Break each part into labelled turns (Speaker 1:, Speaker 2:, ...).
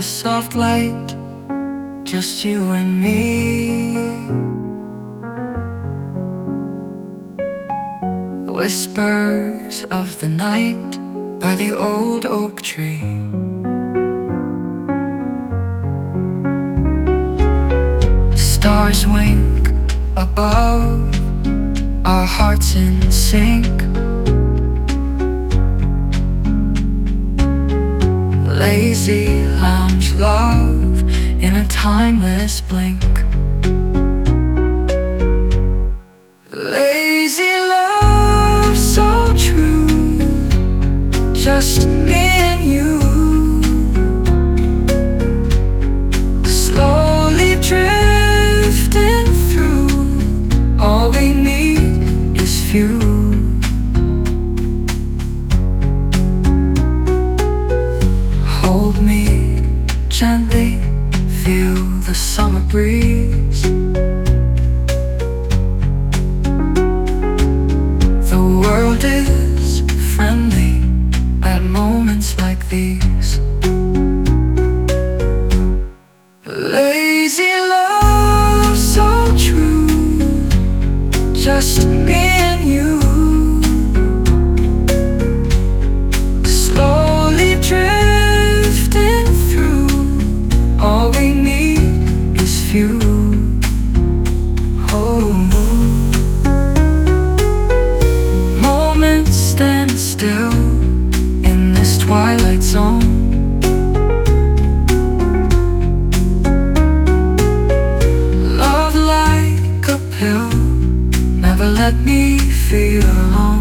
Speaker 1: soft light, just you and me. Whispers of the night by the old oak tree. Stars wink above, our hearts in sync. Lazy lounge love in a timeless blink. Lazy love, so true, just me and you. Slowly drifting through, all we need is few. Hold me gently, feel the summer breeze. The world is friendly at moments like these. Lazy love, so true, just me and you. Slowly drifting through, all we need is few. Oh, moments stand still in this twilight zone. Love like a pill, never let me feel alone.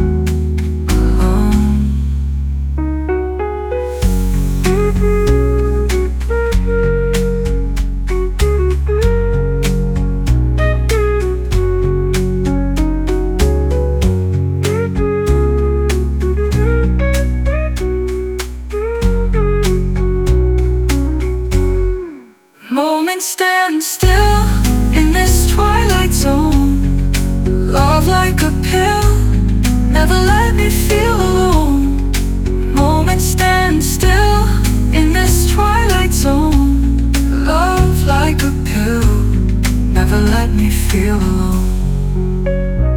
Speaker 1: Moments stand still in this twilight zone. Love like a pill, never let me feel alone. Moments stand still in this twilight zone. Love like a pill, never let me feel alone.